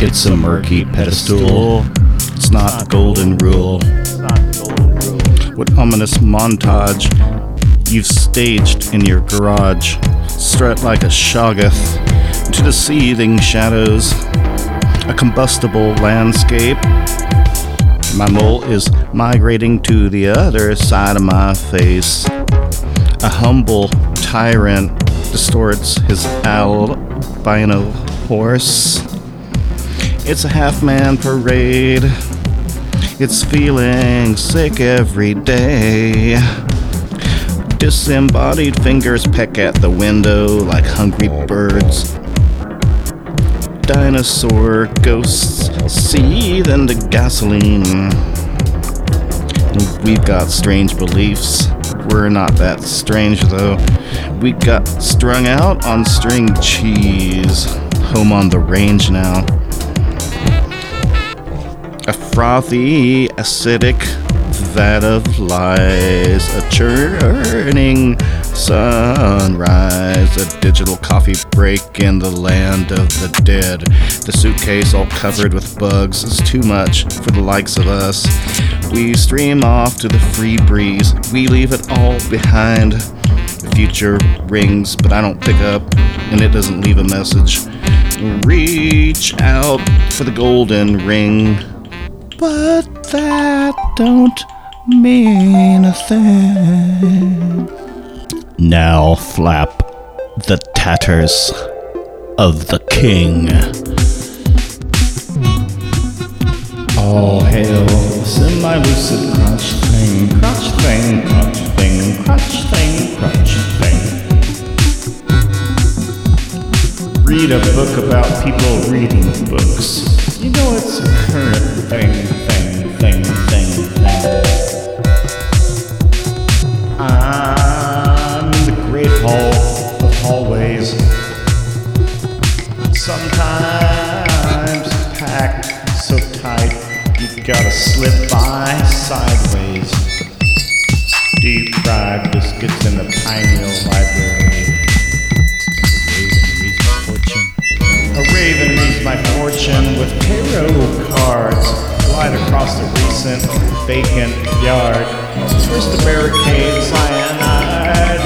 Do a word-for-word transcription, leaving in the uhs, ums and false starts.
It's a murky pedestal. It's not the golden rule. What ominous montage you've staged in your garage. Strut like a shoggoth into the seething shadows. A combustible landscape. My mole is migrating to the other side of my face. A humble tyrant distorts his albino horse. It's a half-man parade. It's feeling sick every day. Disembodied fingers peck at the window like hungry birds. Dinosaur ghosts seethe into gasoline. We've got strange beliefs. We're not that strange though. We got strung out on string cheese. Home on the range now. A frothy, acidic vat of lies. A churning sunrise. A digital coffee break in the land of the dead. The suitcase all covered with bugs is too much for the likes of us. We stream off to the free breeze. We leave it all behind. The future rings, but I don't pick up, and it doesn't leave a message. Reach out for the golden ring, but that don't mean a thing. Now flap the tatters of the king. All hail semi-lucid crotch thing, crotch thing, crotch thing, crotch thing, crotch thing. Read a book about people reading books. You know it's a current thing, thing, thing, thing, thing. I'm in the great hall of hallways. Sometimes packed so tight you gotta slip by sideways. Deep fried biscuits in the pineal library. A raven reads my fortune with tarot cards. Glide across the recent vacant yard. Twist the barricade, cyanide.